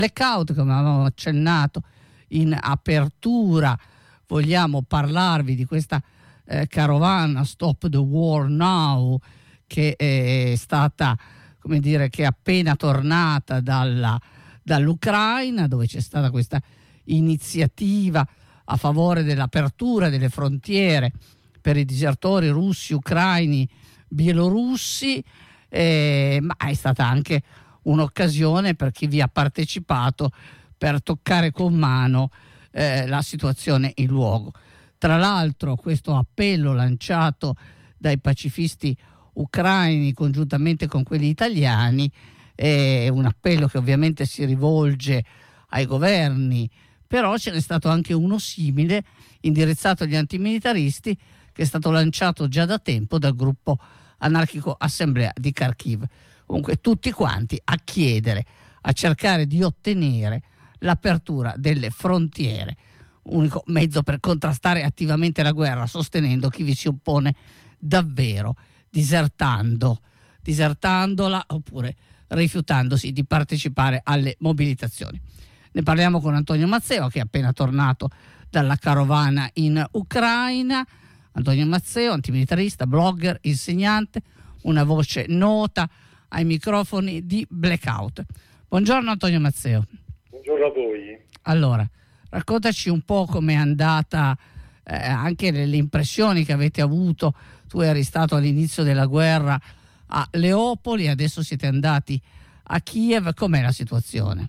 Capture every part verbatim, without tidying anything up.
blackout, come avevamo accennato in apertura. Vogliamo parlarvi di questa eh, carovana Stop the War Now, che è stata, come dire, che è appena tornata dalla, dall'Ucraina, dove c'è stata questa iniziativa a favore dell'apertura delle frontiere per i disertori russi, ucraini, bielorussi, eh, ma è stata anche un'occasione per chi vi ha partecipato per toccare con mano eh, la situazione in luogo. Tra l'altro questo appello lanciato dai pacifisti ucraini congiuntamente con quelli italiani è un appello che ovviamente si rivolge ai governi, però ce n'è stato anche uno simile indirizzato agli antimilitaristi, che è stato lanciato già da tempo dal gruppo anarchico Assemblea di Kharkiv. Comunque tutti quanti a chiedere, a cercare di ottenere l'apertura delle frontiere, unico mezzo per contrastare attivamente la guerra, sostenendo chi vi si oppone davvero, disertando, disertandola oppure rifiutandosi di partecipare alle mobilitazioni. Ne parliamo con Antonio Mazzeo, che è appena tornato dalla carovana in Ucraina. Antonio Mazzeo, antimilitarista, blogger, insegnante, una voce nota ai microfoni di Blackout. Buongiorno Antonio Mazzeo. Buongiorno a voi. Allora, raccontaci un po' com'è andata, eh, anche le, le impressioni che avete avuto. Tu eri stato all'inizio della guerra a Leopoli, adesso siete andati a Kiev. Com'è la situazione?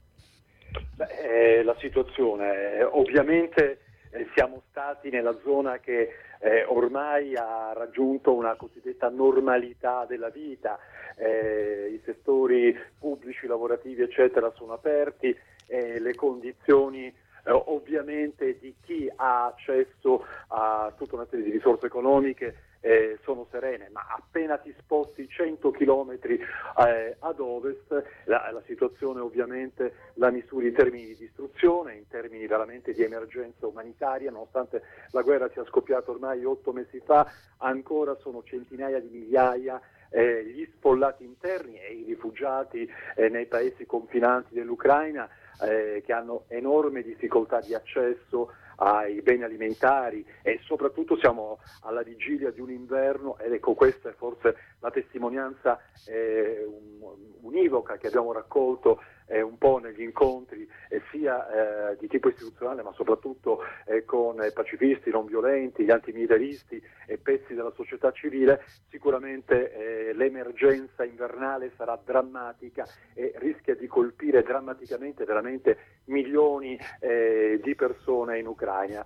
Beh, eh, la situazione, eh, ovviamente eh, siamo stati nella zona che eh, ormai ha raggiunto una cosiddetta normalità della vita, eh, i settori pubblici, lavorativi eccetera sono aperti, eh, le condizioni eh, ovviamente di chi ha accesso a tutta una serie di risorse economiche Eh, sono serene, ma appena ti sposti cento chilometri eh, ad ovest la, la situazione ovviamente la misuri in termini di distruzione, in termini veramente di emergenza umanitaria. Nonostante la guerra sia scoppiata ormai otto mesi fa, ancora sono centinaia di migliaia eh, gli sfollati interni e i rifugiati eh, nei paesi confinanti dell'Ucraina eh, che hanno enorme difficoltà di accesso ai beni alimentari, e soprattutto siamo alla vigilia di un inverno, ed ecco, questa è forse la testimonianza eh, univoca che abbiamo raccolto eh, un po' negli incontri eh, sia eh, di tipo istituzionale, ma soprattutto eh, con eh, pacifisti non violenti, gli antimilitaristi e pezzi della società civile. Sicuramente eh, l'emergenza invernale sarà drammatica e rischia di colpire drammaticamente veramente milioni eh, di persone in Ucraina.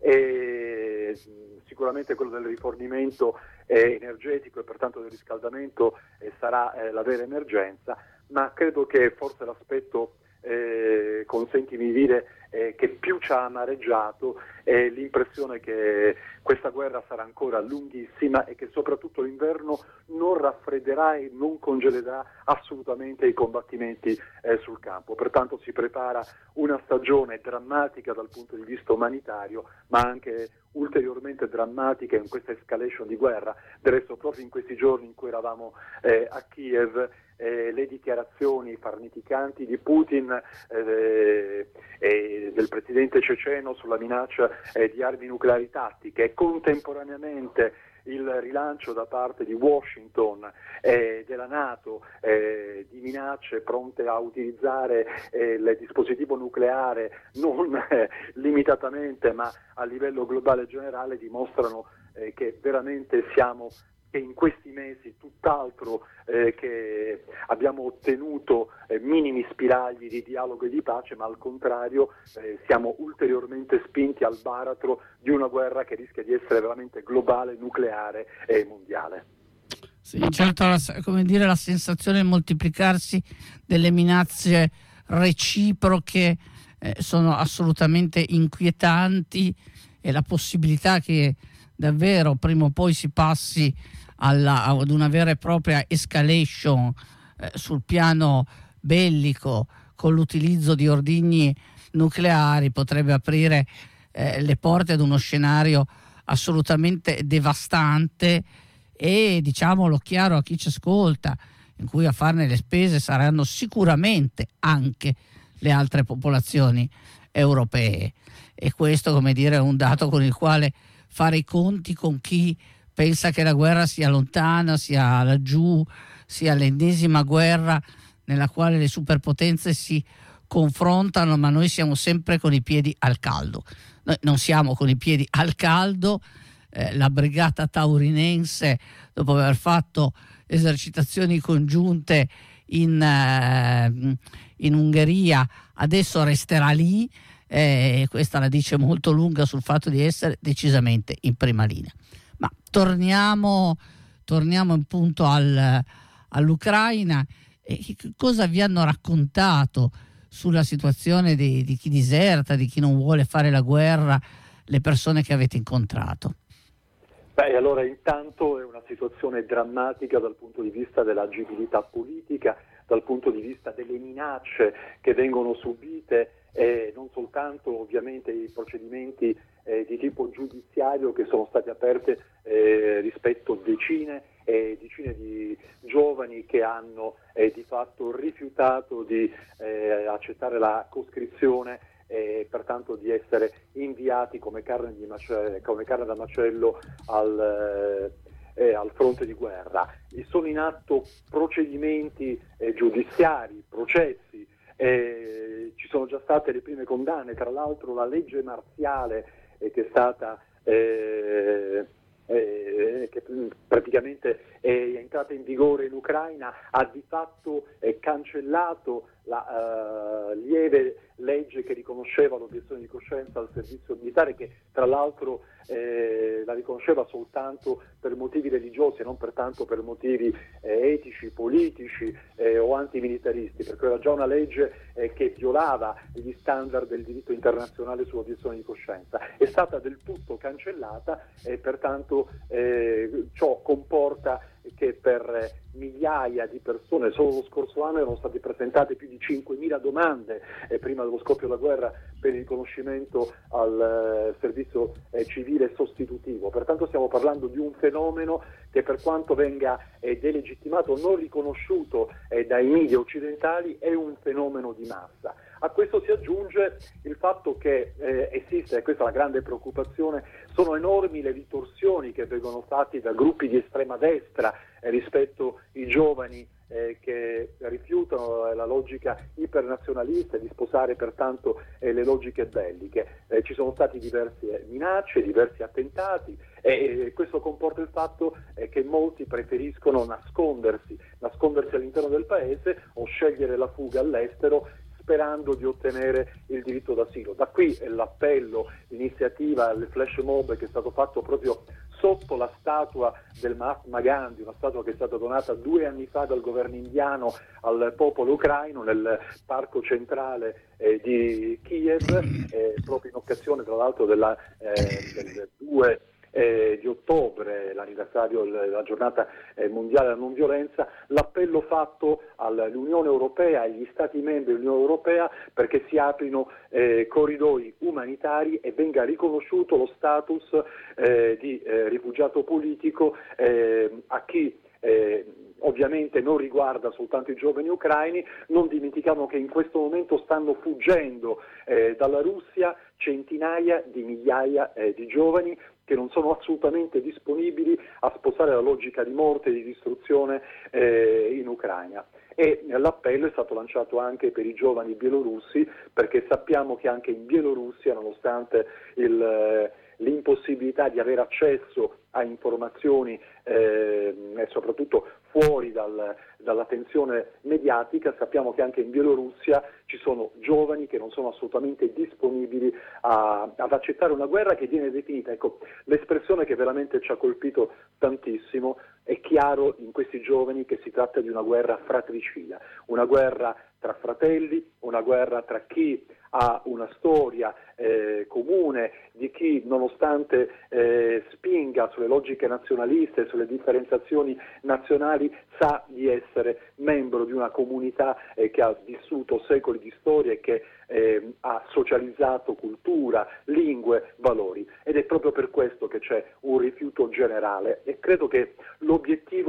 E sicuramente quello del rifornimento eh, energetico e pertanto del riscaldamento eh, sarà eh, la vera emergenza, ma credo che forse l'aspetto eh, consentimi di dire eh, che più ci ha amareggiato è l'impressione che questa guerra sarà ancora lunghissima e che soprattutto l'inverno non raffredderà e non congelerà assolutamente i combattimenti eh, sul campo. Pertanto si prepara una stagione drammatica dal punto di vista umanitario, ma anche ulteriormente drammatica in questa escalation di guerra. Del resto, proprio in questi giorni in cui eravamo eh, a Kiev, eh, le dichiarazioni farneticanti di Putin eh, e del presidente ceceno sulla minaccia eh, di armi nucleari tattiche, e contemporaneamente il rilancio da parte di Washington e eh, della NATO eh, di minacce pronte a utilizzare eh, il dispositivo nucleare non eh, limitatamente ma a livello globale generale, dimostrano eh, che veramente siamo che in questi mesi tutt'altro eh, che abbiamo ottenuto eh, minimi spiragli di dialogo e di pace, ma al contrario eh, siamo ulteriormente spinti al baratro di una guerra che rischia di essere veramente globale, nucleare e mondiale. Sì, certo, la, come dire, la sensazione di moltiplicarsi delle minacce reciproche eh, sono assolutamente inquietanti, e la possibilità che davvero prima o poi si passi alla, ad una vera e propria escalation eh, sul piano bellico con l'utilizzo di ordigni nucleari potrebbe aprire eh, le porte ad uno scenario assolutamente devastante, e diciamolo chiaro a chi ci ascolta, in cui a farne le spese saranno sicuramente anche le altre popolazioni europee. E questo, come dire, è un dato con il quale fare i conti con chi pensa che la guerra sia lontana, sia laggiù, sia l'ennesima guerra nella quale le superpotenze si confrontano, ma noi siamo sempre con i piedi al caldo. Noi non siamo con i piedi al caldo. Eh, la brigata taurinense, dopo aver fatto esercitazioni congiunte in, eh, in Ungheria, adesso resterà lì, e eh, questa la dice molto lunga sul fatto di essere decisamente in prima linea. Ma torniamo, torniamo appunto al, all'Ucraina. E cosa vi hanno raccontato sulla situazione di, di chi diserta, di chi non vuole fare la guerra, le persone che avete incontrato? Beh, allora intanto è una situazione drammatica dal punto di vista dell'agibilità politica, dal punto di vista delle minacce che vengono subite, e non soltanto ovviamente i procedimenti eh, di tipo giudiziario che sono stati aperti eh, rispetto a decine e decine di giovani che hanno eh, di fatto rifiutato di eh, accettare la coscrizione e pertanto di essere inviati come carne, di macello, come carne da macello al, eh, al fronte di guerra. E sono in atto procedimenti eh, giudiziari, processi, eh, ci sono già state le prime condanne, tra l'altro la legge marziale eh, che è stata eh, eh, che praticamente è entrata in vigore in Ucraina ha di fatto eh, cancellato la uh, lieve legge che riconosceva l'obiezione di coscienza al servizio militare, che tra l'altro eh, la riconosceva soltanto per motivi religiosi e non pertanto per motivi eh, etici, politici eh, o antimilitaristi, perché era già una legge eh, che violava gli standard del diritto internazionale sull'obiezione di coscienza. È stata del tutto cancellata e pertanto eh, ciò comporta che per migliaia di persone, solo lo scorso anno erano state presentate più di cinquemila domande eh, prima dello scoppio della guerra per il riconoscimento al eh, servizio eh, civile sostitutivo. Pertanto stiamo parlando di un fenomeno che, per quanto venga eh, delegittimato o non riconosciuto eh, dai media occidentali, è un fenomeno di massa. A questo si aggiunge il fatto che eh, esiste, e questa è la grande preoccupazione, sono enormi le ritorsioni che vengono fatte da gruppi di estrema destra eh, rispetto ai giovani eh, che rifiutano la logica ipernazionalista di sposare pertanto eh, le logiche belliche. Eh, ci sono stati diverse minacce, diversi attentati e, e questo comporta il fatto eh, che molti preferiscono nascondersi, nascondersi all'interno del paese o scegliere la fuga all'estero, sperando di ottenere il diritto d'asilo. Da qui l'appello, l'iniziativa, il flash mob che è stato fatto proprio sotto la statua del Mahatma Gandhi, una statua che è stata donata due anni fa dal governo indiano al popolo ucraino nel parco centrale eh, di Kiev, eh, proprio in occasione tra l'altro della, eh, del due Eh, di ottobre, l'anniversario della giornata eh, mondiale della non violenza, l'appello fatto all'Unione Europea, agli Stati membri dell'Unione Europea, perché si aprino eh, corridoi umanitari e venga riconosciuto lo status eh, di eh, rifugiato politico eh, a chi eh, ovviamente non riguarda soltanto i giovani ucraini. Non dimentichiamo che in questo momento stanno fuggendo eh, dalla Russia centinaia di migliaia eh, di giovani che non sono assolutamente disponibili a sposare la logica di morte e di distruzione eh, in Ucraina. E l'appello è stato lanciato anche per i giovani bielorussi, perché sappiamo che anche in Bielorussia, nonostante il, eh, l'impossibilità di avere accesso a informazioni eh, e soprattutto fuori dal, dall'attenzione mediatica, sappiamo che anche in Bielorussia ci sono giovani che non sono assolutamente disponibili a, ad accettare una guerra che viene definita, ecco, l'espressione che veramente ci ha colpito tantissimo, è chiaro in questi giovani che si tratta di una guerra fratricida, una guerra tra fratelli, una guerra tra chi ha una storia eh, comune, di chi nonostante eh, spinga sulle logiche nazionaliste, sulle differenziazioni nazionali, sa di essere membro di una comunità eh, che ha vissuto secoli di storia e che eh, ha socializzato cultura, lingue, valori, ed è proprio per questo che c'è un rifiuto generale e credo che l'obiettivo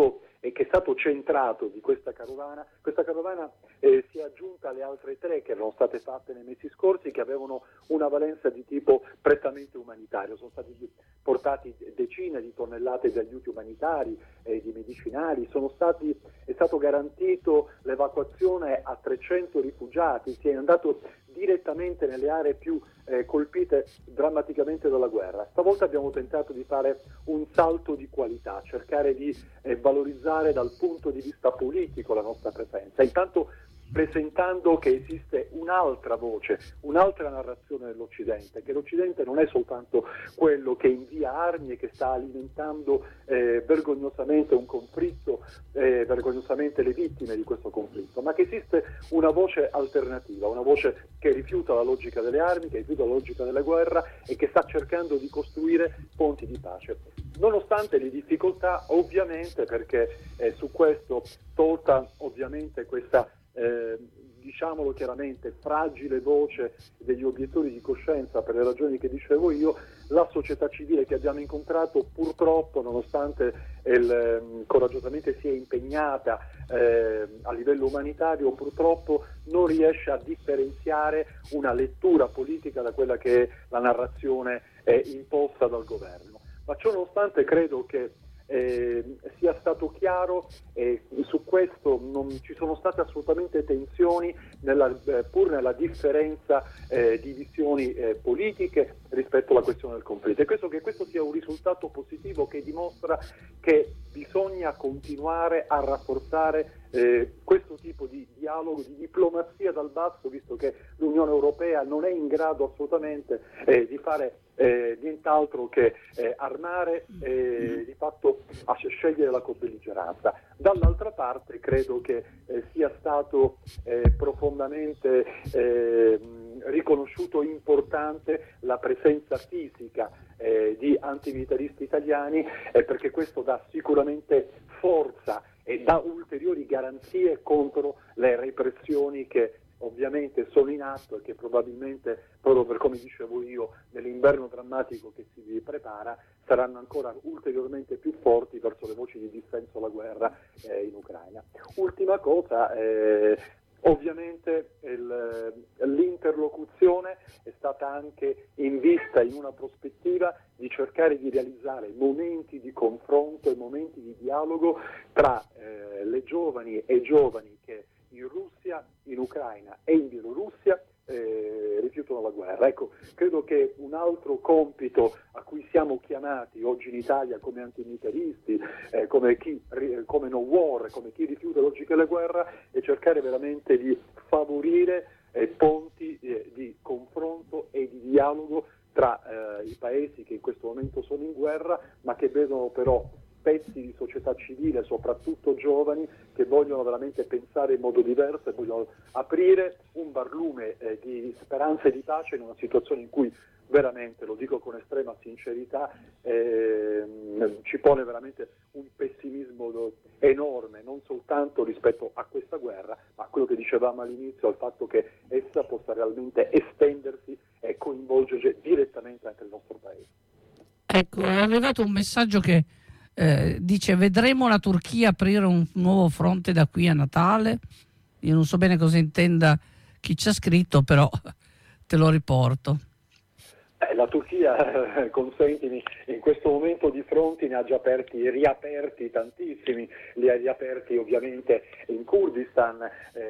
e che è stato centrato di questa carovana. Questa carovana eh, si è aggiunta alle altre tre che erano state fatte nei mesi scorsi, che avevano una valenza di tipo prettamente umanitario. Sono stati portati decine di tonnellate di aiuti umanitari e eh, di medicinali, sono stati, è stato garantito l'evacuazione a trecento rifugiati, si è andato direttamente nelle aree più eh, colpite drammaticamente dalla guerra. Stavolta abbiamo tentato di fare un salto di qualità, cercare di eh, valorizzare dal punto di vista politico la nostra presenza, intanto presentando che esiste un'altra voce, un'altra narrazione dell'Occidente, che l'Occidente non è soltanto quello che invia armi e che sta alimentando eh, vergognosamente un conflitto, eh, vergognosamente le vittime di questo conflitto, ma che esiste una voce alternativa, una voce che rifiuta la logica delle armi, che rifiuta la logica della guerra e che sta cercando di costruire ponti di pace. Nonostante le difficoltà, ovviamente, perché eh, su questo, tolta ovviamente questa Eh, diciamolo chiaramente, fragile voce degli obiettori di coscienza per le ragioni che dicevo io, la società civile che abbiamo incontrato purtroppo, nonostante il, eh, coraggiosamente sia impegnata eh, a livello umanitario, purtroppo non riesce a differenziare una lettura politica da quella che è la narrazione eh, imposta dal governo. Ma ciò nonostante credo che Eh, sia stato chiaro e eh, su questo non ci sono state assolutamente tensioni nella, eh, pur nella differenza eh, di visioni eh, politiche rispetto alla questione del conflitto, e questo, che questo sia un risultato positivo che dimostra che bisogna continuare a rafforzare eh, questo tipo di dialogo, di diplomazia dal basso, visto che l'Unione Europea non è in grado assolutamente eh, di fare Eh, nient'altro che eh, armare e eh, di fatto a scegliere la co-belligeranza. Dall'altra parte credo che eh, sia stato eh, profondamente eh, riconosciuto importante la presenza fisica eh, di antimilitaristi italiani, eh, perché questo dà sicuramente forza e dà ulteriori garanzie contro le repressioni che ovviamente sono in atto e che probabilmente, proprio per come dicevo io, nell'inverno drammatico che si prepara, saranno ancora ulteriormente più forti verso le voci di dissenso alla guerra eh, in Ucraina. Ultima cosa, eh, ovviamente il, l'interlocuzione è stata anche in vista, in una prospettiva di cercare di realizzare momenti di confronto e momenti di dialogo tra eh, le giovani e giovani che in Russia, in Ucraina e in Bielorussia eh, rifiutano la guerra. Ecco, credo che un altro compito a cui siamo chiamati oggi in Italia come antimilitaristi, eh, come chi come no war, come chi rifiuta la logica della guerra, è cercare veramente di favorire eh, ponti eh, di confronto e di dialogo tra eh, i paesi che in questo momento sono in guerra, ma che vedono però pezzi di società civile, soprattutto giovani, che vogliono veramente pensare in modo diverso e vogliono aprire un barlume eh, di speranza e di pace in una situazione in cui veramente, lo dico con estrema sincerità, eh, ci pone veramente un pessimismo enorme, non soltanto rispetto a questa guerra, ma a quello che dicevamo all'inizio, al fatto che essa possa realmente estendersi e coinvolgere direttamente anche il nostro paese. Ecco, è arrivato un messaggio che Eh, dice: vedremo la Turchia aprire un nuovo fronte da qui a Natale. Io non so bene cosa intenda chi ci ha scritto, però te lo riporto. Eh, la Turchia, eh, consentimi, in questo momento di fronti ne ha già aperti, riaperti tantissimi, li ha riaperti ovviamente in Kurdistan,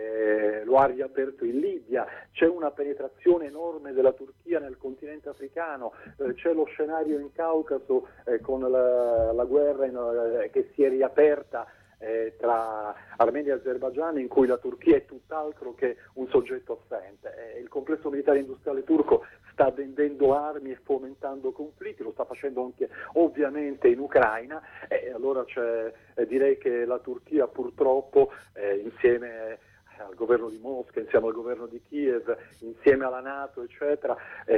eh, lo ha riaperto in Libia, c'è una penetrazione enorme della Turchia nel continente africano, eh, c'è lo scenario in Caucaso eh, con la, la guerra in, eh, che si è riaperta Eh, tra Armenia e Azerbaigian, in cui la Turchia è tutt'altro che un soggetto assente. Eh, il complesso militare industriale turco sta vendendo armi e fomentando conflitti, lo sta facendo anche ovviamente in Ucraina, e eh, allora c'è, eh, direi che la Turchia purtroppo eh, insieme al governo di Mosca, insieme al governo di Kiev, insieme alla NATO, eccetera,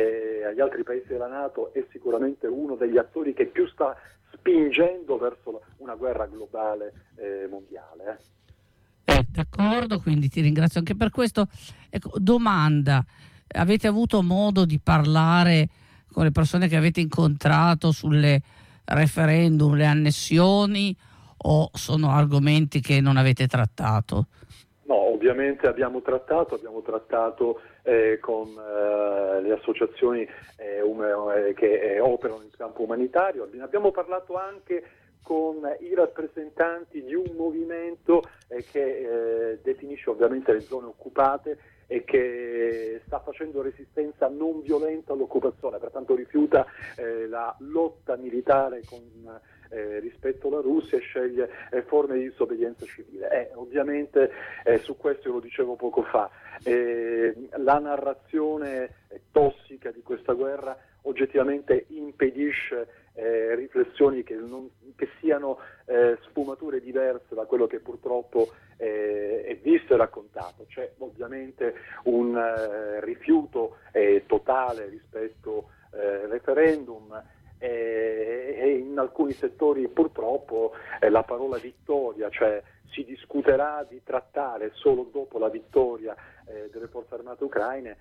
e agli altri paesi della NATO, è sicuramente uno degli attori che più sta spingendo verso una guerra globale eh, mondiale. Eh. Eh, d'accordo, quindi ti ringrazio anche per questo. Ecco, domanda: avete avuto modo di parlare con le persone che avete incontrato sulle referendum, le annessioni, o sono argomenti che non avete trattato? No, ovviamente abbiamo trattato, abbiamo trattato eh, con eh, le associazioni eh, um, eh, che eh, operano in campo umanitario, abbiamo parlato anche con i rappresentanti di un movimento eh, che eh, definisce ovviamente le zone occupate e che sta facendo resistenza non violenta all'occupazione, pertanto rifiuta eh, la lotta militare con, eh, rispetto alla Russia e sceglie eh, forme di disobbedienza civile. Eh, ovviamente eh, su questo io lo dicevo poco fa, eh, la narrazione tossica di questa guerra oggettivamente impedisce eh, riflessioni che, non, che siano eh, sfumature diverse da quello che purtroppo eh, è visto e raccontato. C'è ovviamente un eh, rifiuto eh, totale rispetto al eh, referendum eh, e in alcuni settori purtroppo eh, la parola vittoria, cioè si discuterà di trattare solo dopo la vittoria eh, delle forze armate ucraine,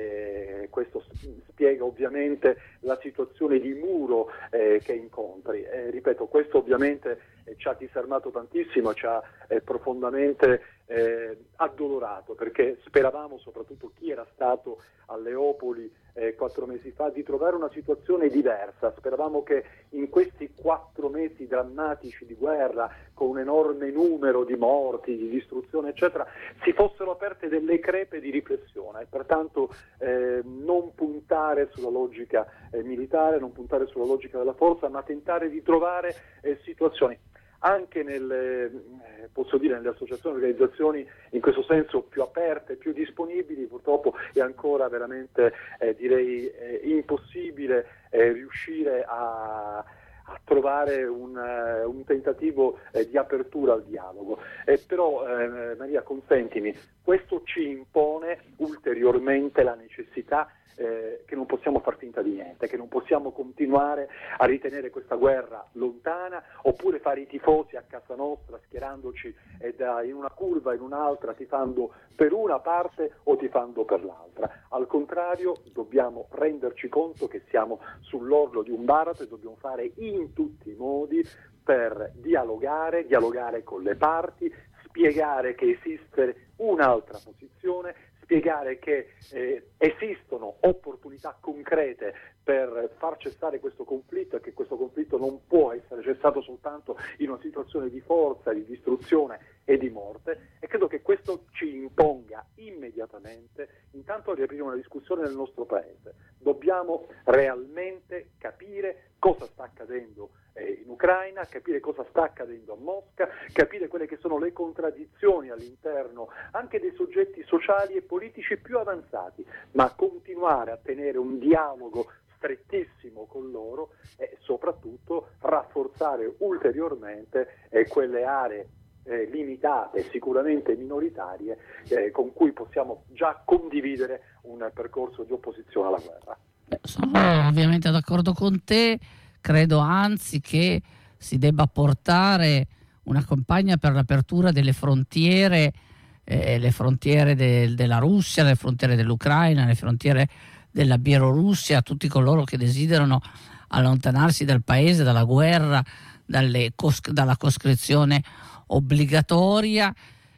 eh, questo spiega ovviamente la situazione di muro eh, che incontri. Eh, ripeto, questo ovviamente eh, ci ha disarmato tantissimo, ci ha eh, profondamente eh, addolorato, perché speravamo, soprattutto chi era stato a Leopoli eh, quattro mesi fa, di trovare una situazione diversa. Speravamo che in questi quattro mesi drammatici di guerra, con un enorme numero di morti, di distruzione eccetera, si fossero aperte delle crepe di riflessione, pertanto eh, non puntare sulla logica eh, militare, non puntare sulla logica della forza, ma tentare di trovare eh, situazioni anche nelle, eh, posso dire, nelle associazioni, organizzazioni in questo senso più aperte, più disponibili. Purtroppo è ancora veramente eh, direi eh, impossibile eh, riuscire a a trovare un, uh, un tentativo eh, di apertura al dialogo. Eh, però eh, Maria, consentimi, questo ci impone ulteriormente la necessità eh, che non possiamo far finta di niente, che non possiamo continuare a ritenere questa guerra lontana, oppure fare i tifosi a casa nostra schierandoci eh, da, in una curva, in un'altra, tifando per una parte o tifando per l'altra. Al contrario, dobbiamo renderci conto che siamo sull'orlo di un baratro e dobbiamo fare in tutti i modi per dialogare, dialogare con le parti, spiegare che esiste un'altra posizione, spiegare che eh, esistono opportunità concrete per far cessare questo conflitto e che questo conflitto non può essere cessato soltanto in una situazione di forza, di distruzione e di morte, e credo che questo ci imponga immediatamente intanto a riaprire una discussione nel nostro paese. Dobbiamo realmente capire cosa sta accadendo eh, in Ucraina, capire cosa sta accadendo a Mosca, capire quelle che sono le contraddizioni all'interno anche dei soggetti sociali e politici più avanzati, ma continuare a tenere un dialogo strettissimo con loro e soprattutto rafforzare ulteriormente eh, quelle aree eh, limitate, sicuramente minoritarie, eh, con cui possiamo già condividere un percorso di opposizione alla guerra. Sono ovviamente d'accordo con te, credo anzi che si debba portare una campagna per l'apertura delle frontiere, eh, le frontiere de- della Russia, le frontiere dell'Ucraina, le frontiere della Bielorussia, tutti coloro che desiderano allontanarsi dal paese, dalla guerra, dalle cos- dalla coscrizione obbligatoria,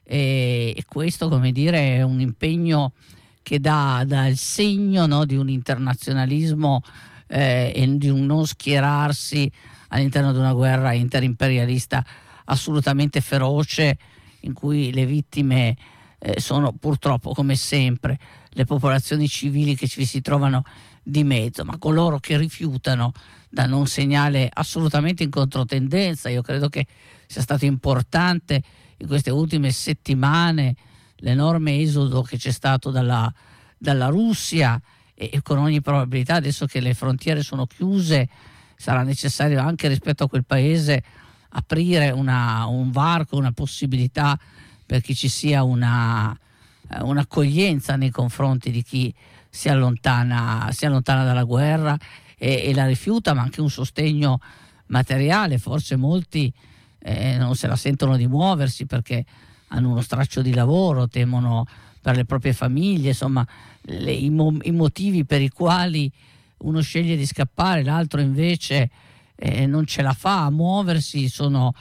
e, e questo, come dire, è un impegno che dà, dà il segno, no, di un internazionalismo eh, e di un non schierarsi all'interno di una guerra interimperialista assolutamente feroce, in cui le vittime eh, sono purtroppo, come sempre, le popolazioni civili che ci si trovano di mezzo, ma coloro che rifiutano danno un segnale assolutamente in controtendenza. Io credo che sia stato importante in queste ultime settimane l'enorme esodo che c'è stato dalla, dalla Russia, e, e con ogni probabilità, adesso che le frontiere sono chiuse, sarà necessario anche rispetto a quel paese aprire una, un varco, una possibilità perché ci sia una, un'accoglienza nei confronti di chi si allontana, si allontana dalla guerra e, e la rifiuta, ma anche un sostegno materiale. Forse molti eh, non se la sentono di muoversi perché hanno uno straccio di lavoro, temono per le proprie famiglie, insomma le, i, mo, i motivi per i quali uno sceglie di scappare, l'altro invece eh, non ce la fa a muoversi, sono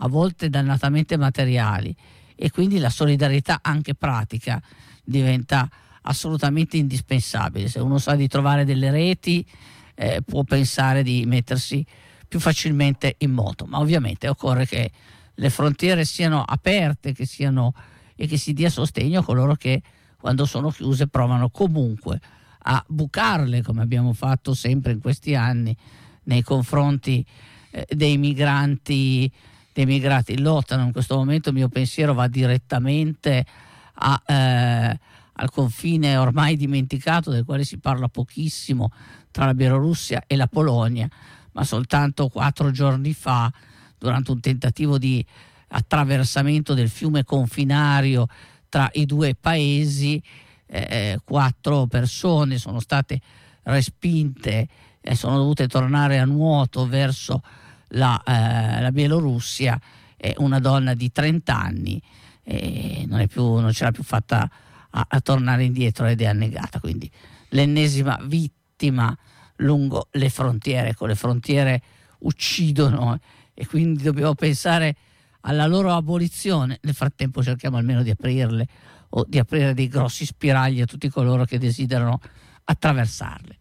a volte dannatamente materiali, e quindi la solidarietà anche pratica diventa assolutamente indispensabile. Se uno sa di trovare delle reti, eh, può pensare di mettersi più facilmente in moto, ma ovviamente occorre che le frontiere siano aperte, che siano, e che si dia sostegno a coloro che quando sono chiuse provano comunque a bucarle, come abbiamo fatto sempre in questi anni nei confronti eh, dei migranti dei migrati in lotta. In questo momento il mio pensiero va direttamente a, eh, al confine ormai dimenticato, del quale si parla pochissimo, tra la Bielorussia e la Polonia, ma soltanto quattro giorni fa, durante un tentativo di attraversamento del fiume confinario tra i due paesi, eh, quattro persone sono state respinte e sono dovute tornare a nuoto verso la, eh, la Bielorussia. È una donna di trenta anni e non, è più, non ce l'ha più fatta a, a tornare indietro ed è annegata. Quindi l'ennesima vittima lungo le frontiere. Ecco, le frontiere uccidono e quindi dobbiamo pensare alla loro abolizione. Nel frattempo cerchiamo almeno di aprirle, o di aprire dei grossi spiragli a tutti coloro che desiderano attraversarle.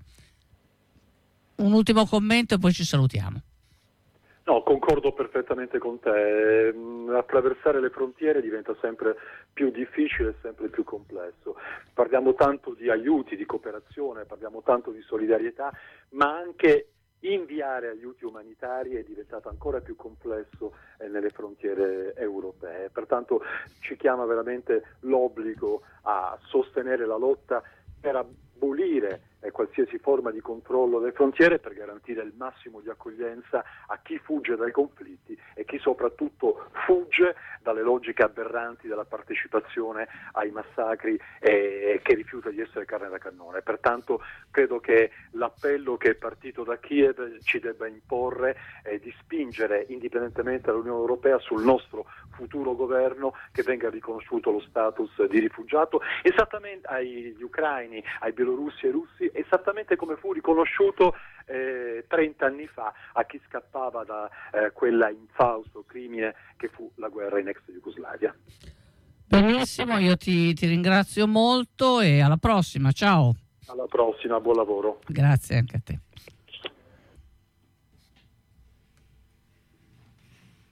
Un ultimo commento e poi ci salutiamo. No, concordo perfettamente con te. Attraversare le frontiere diventa sempre più difficile e sempre più complesso. Parliamo tanto di aiuti, di cooperazione, parliamo tanto di solidarietà, ma anche inviare aiuti umanitari è diventato ancora più complesso eh, nelle frontiere europee. Pertanto ci chiama veramente l'obbligo a sostenere la lotta per abolire eh, qualsiasi forma di controllo delle frontiere, per garantire il massimo di accoglienza a chi fugge dai conflitti e chi soprattutto fugge dalle logiche aberranti della partecipazione ai massacri e che rifiuta di essere carne da cannone. Pertanto credo che l'appello che è partito da Kiev ci debba imporre eh, di spingere, indipendentemente dall'Unione Europea, sul nostro futuro governo, che venga riconosciuto lo status di rifugiato esattamente agli ucraini, ai bielorussi e russi, esattamente come fu riconosciuto eh, trenta anni fa a chi scappava da eh, quella infausto crimine che fu la guerra in ex Jugoslavia. Benissimo, io ti, ti ringrazio molto e alla prossima, ciao. Alla prossima, buon lavoro. Grazie anche a te.